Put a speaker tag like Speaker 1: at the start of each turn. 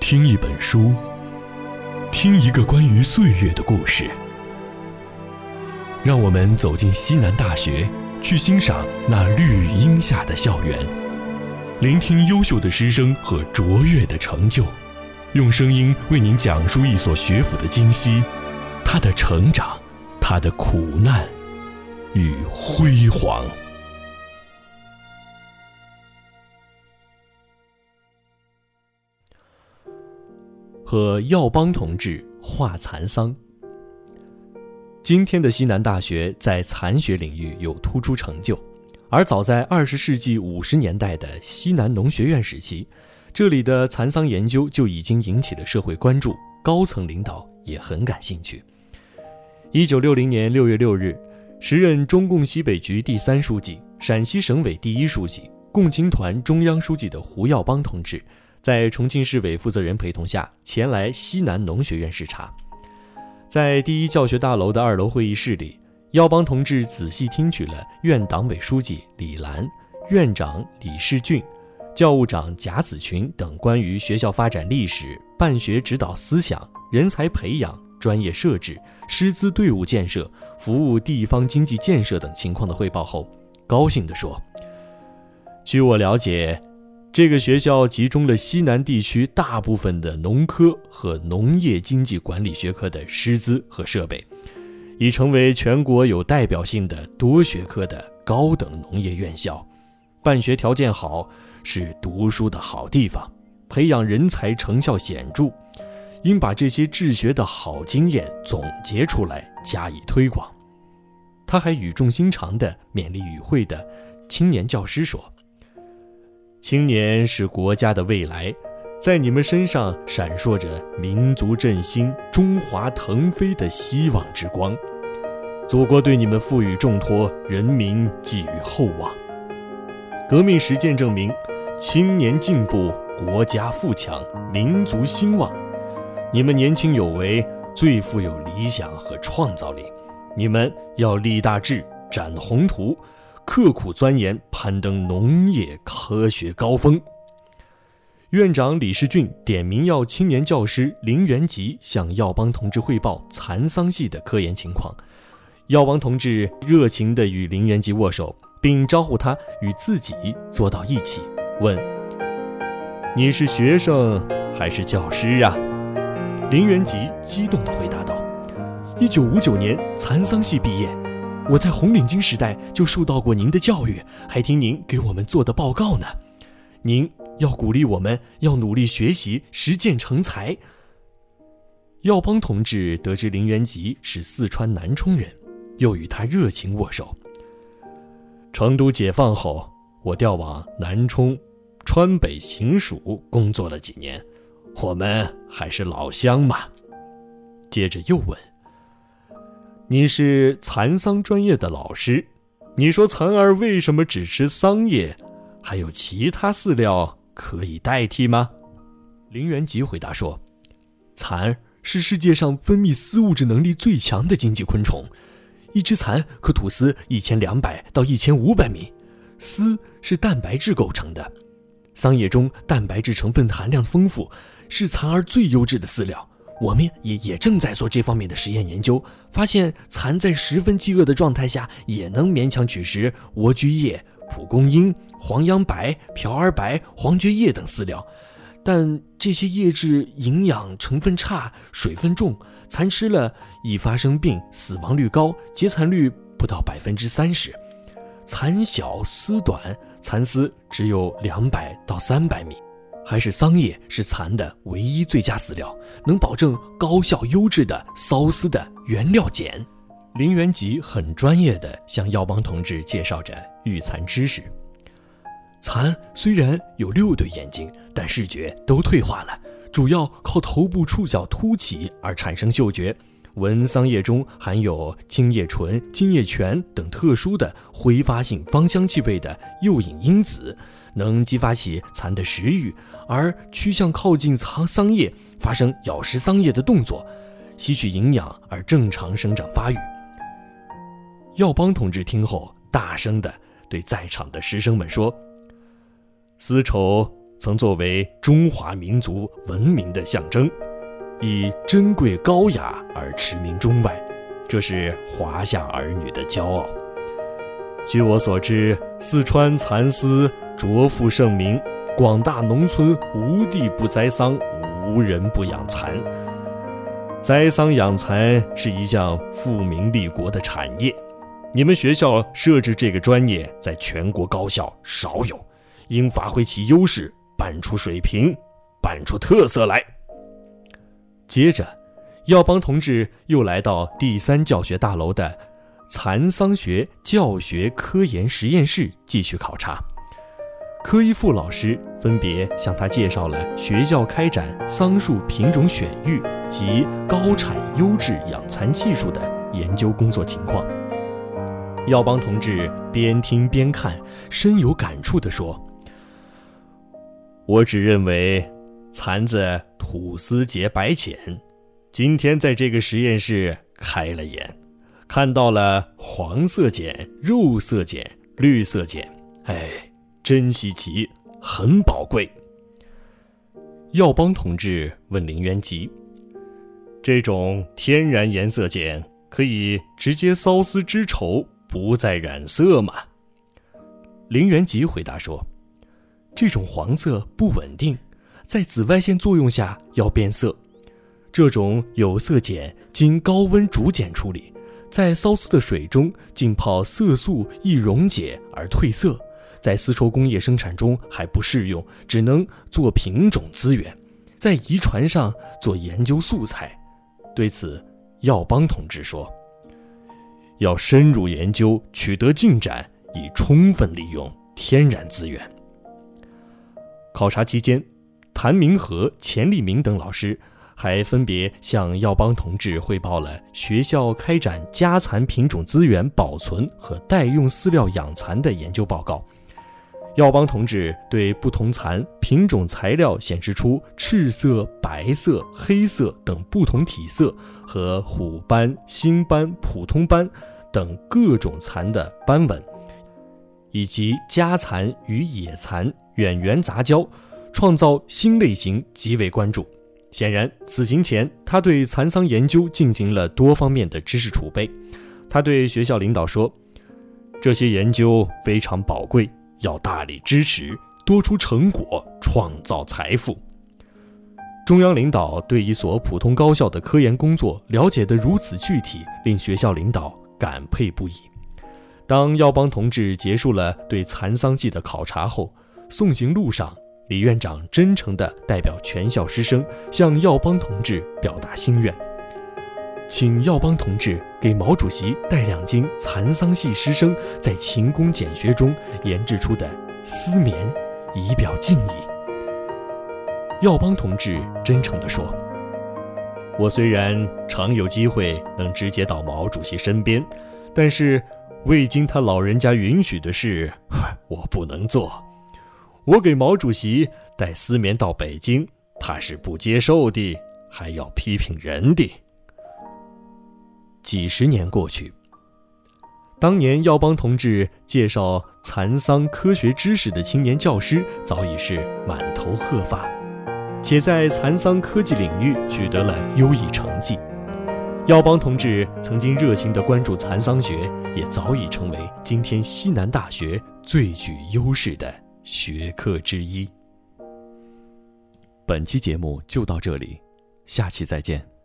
Speaker 1: 听一本书，听一个关于岁月的故事。让我们走进西南大学，去欣赏那绿荫下的校园，聆听优秀的师生和卓越的成就，用声音为您讲述一所学府的今昔，它的成长，它的苦难与辉煌。和耀邦同志话蚕桑。今天的西南大学在蚕学领域有突出成就，而早在20世纪50年代的西南农学院时期，这里的蚕桑研究就已经引起了社会关注，高层领导也很感兴趣。1960年6月6日，时任中共西北局第3书记、陕西省委第1书记、共青团中央书记的胡耀邦同志，在重庆市委负责人陪同下前来西南农学院视察。在第一教学大楼的2楼会议室里，耀邦同志仔细听取了院党委书记李兰、院长李世俊、教务长贾子群等关于学校发展历史、办学指导思想、人才培养、专业设置、师资队伍建设、服务地方经济建设等情况的汇报后，高兴地说：据我了解，这个学校集中了西南地区大部分的农科和农业经济管理学科的师资和设备，已成为全国有代表性的多学科的高等农业院校。办学条件好，是读书的好地方，培养人才成效显著，应把这些治学的好经验总结出来加以推广。他还语重心长地勉励与会的青年教师说：青年是国家的未来，在你们身上闪烁着民族振兴、中华腾飞的希望之光。祖国对你们赋予重托，人民寄予厚望。革命实践证明，青年进步，国家富强，民族兴旺。你们年轻有为，最富有理想和创造力。你们要立大志，展宏图，刻苦钻研，攀登农业科学高峰。院长李世俊点名要青年教师林元吉向耀邦同志汇报蚕桑系的科研情况。耀邦同志热情地与林元吉握手，并招呼他与自己坐到一起，问：你是学生还是教师啊？林元吉激动地回答道：1959年蚕桑系毕业，我在红领巾时代就受到过您的教育，还听您给我们做的报告呢。您要鼓励我们要努力学习，实践成才。耀邦同志得知林元吉是四川南充人，又与他热情握手。成都解放后，我调往南充、川北行署工作了几年，我们还是老乡嘛。接着又问：你是蚕桑专业的老师，你说蚕儿为什么只吃桑叶？还有其他饲料可以代替吗？林元吉回答说：蚕是世界上分泌丝物质能力最强的经济昆虫，一只蚕可吐丝1200到1500米，丝是蛋白质构成的。桑叶中蛋白质成分含量丰富，是蚕儿最优质的饲料。我们也正在做这方面的实验研究，发现蚕在十分饥饿的状态下也能勉强取食莴苣叶、蒲公英、黄杨白、瓢儿白、黄蕨叶等饲料，但这些叶质营养成分差，水分重，蚕吃了易发生病，死亡率高，结蚕率不到30%。蚕小丝短，蚕丝只有200到300米。还是桑叶是蚕的唯一最佳饲料，能保证高效优质的缫丝的原料碱。林元吉很专业地向耀邦同志介绍着育蚕知识。蚕虽然有6对眼睛，但视觉都退化了，主要靠头部触角凸起而产生嗅觉。闻桑叶中含有青叶醇、金叶醛等特殊的挥发性芳香气味的诱引因子，能激发起蚕的食欲，而趋向靠近桑叶，发生咬食桑叶的动作，吸取营养而正常生长发育。耀邦同志听后大声地对在场的师生们说：丝绸曾作为中华民族文明的象征，以珍贵高雅而驰名中外，这是华夏儿女的骄傲。据我所知，四川蚕丝卓负盛名，广大农村无地不栽桑，无人不养蚕。栽桑养蚕是一项富民立国的产业，你们学校设置这个专业在全国高校少有，应发挥其优势，办出水平，办出特色来。接着，耀邦同志又来到第3教学大楼的蚕桑学教学科研实验室继续考察。柯一富老师分别向他介绍了学校开展桑树品种选育及高产优质养蚕技术的研究工作情况。耀邦同志边听边看，深有感触地说：“我只认为蚕子吐丝结白茧，今天在这个实验室开了眼，看到了黄色茧、肉色茧、绿色茧，真稀奇，很宝贵。”耀邦同志问林元吉：“这种天然颜色茧可以直接缫丝织绸，不再染色吗？”林元吉回答说：“这种黄色不稳定，在紫外线作用下要变色。这种有色碱经高温煮碱处理，在缫丝的水中浸泡色素易溶解而褪色，在丝绸工业生产中还不适用，只能做品种资源，在遗传上做研究素材。”对此，耀邦同志说：“要深入研究，取得进展，以充分利用天然资源。”考察期间，谭明和、钱立明等老师还分别向耀邦同志汇报了学校开展家蚕品种资源保存和代用饲料养蚕的研究报告。耀邦同志对不同蚕品种材料显示出赤色、白色、黑色等不同体色和虎斑、星斑、普通斑等各种蚕的斑纹，以及家蚕与野蚕远缘杂交，创造新类型极为关注。显然，此行前他对蚕桑研究进行了多方面的知识储备。他对学校领导说：“这些研究非常宝贵，要大力支持，多出成果，创造财富。”中央领导对一所普通高校的科研工作了解得如此具体，令学校领导感佩不已。当耀邦同志结束了对蚕桑季的考察后，送行路上，李院长真诚地代表全校师生向耀邦同志表达心愿，请耀邦同志给毛主席带2斤蚕桑系师生在勤工俭学中研制出的丝棉，以表敬意。耀邦同志真诚地说：“我虽然常有机会能直接到毛主席身边，但是未经他老人家允许的事，我不能做。我给毛主席带丝棉到北京，他是不接受的，还要批评人的。”几十年过去，当年耀邦同志介绍蚕桑科学知识的青年教师早已是满头鹤发，且在蚕桑科技领域取得了优异成绩。耀邦同志曾经热情地关注蚕桑学，也早已成为今天西南大学最具优势的学科之一。本期节目就到这里，下期再见。